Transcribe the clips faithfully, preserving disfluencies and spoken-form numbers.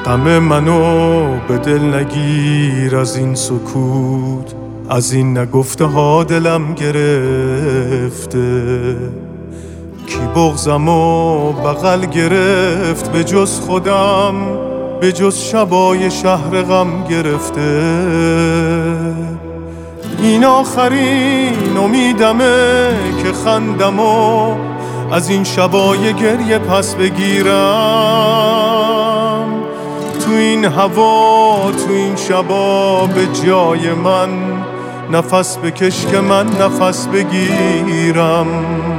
غم منو به دل نگیر از این سکوت، از این نگفته ها دلم گرفته. کی بغضمو بغل گرفت به جز خودم، به جز شبای شهر غم گرفته. این آخرین امیدمه که خندمو از این شبای گریه پس بگیرم. تو این هوا تو این شبا به جای من نفس بکش که من نفس بگیرم.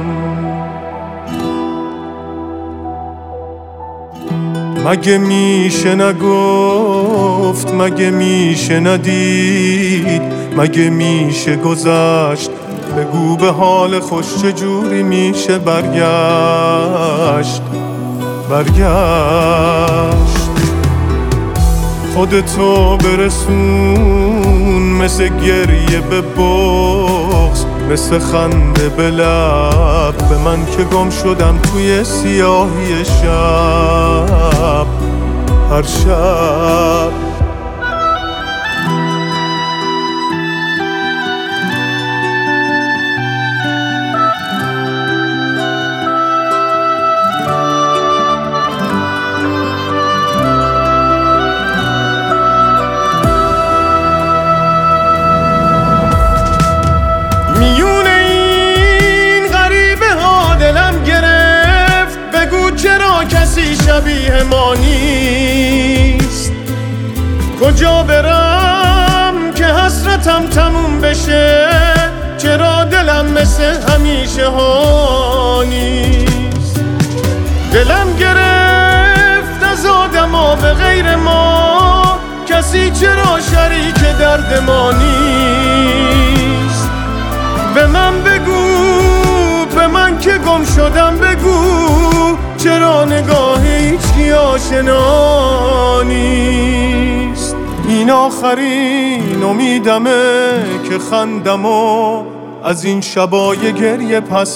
مگه میشه نگفت، مگه میشه ندید، مگه میشه گذشت؟ بگو به حال خوش چجوری میشه برگشت برگشت. خودتو برسون مثل گریه به بغض، مثل خنده به لب به من که گم شدم توی سیاهی شب هر شب. میون این غریبه ها دلم گرفت، بگو چرا کسی شبیه ما نیست؟ کجا برم که حسرتم تموم بشه؟ چرا دلم مثل همیشه ها نیست؟ دلم گرفت از آدما به غیر ما، کسی چرا شریک درد ما نیست؟ به من بگو، به من که گم شدم بگو، چرا نگاه هیچکی آشنا نیست؟ این آخرین امیدمه که خندمو از این شبای گریه پس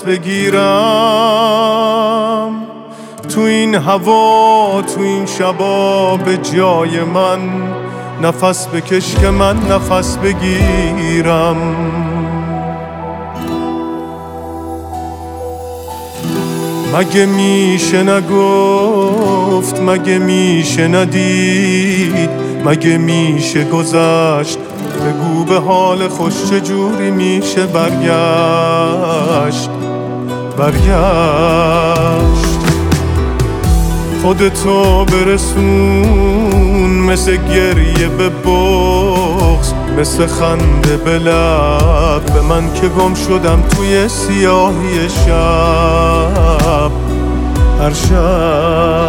بگیرم. تو این هوا تو این شبا به جای من نفس بکش که من نفس بگیرم. مگه میشه نگفت، مگه میشه ندید، مگه میشه گذشت؟ بگو به حال خوش چجوری میشه برگشت برگشت. خودتو برسون مثل گریه به بغض، مثل خنده به لب به من که گم شدم توی سیاهی شب هر شب.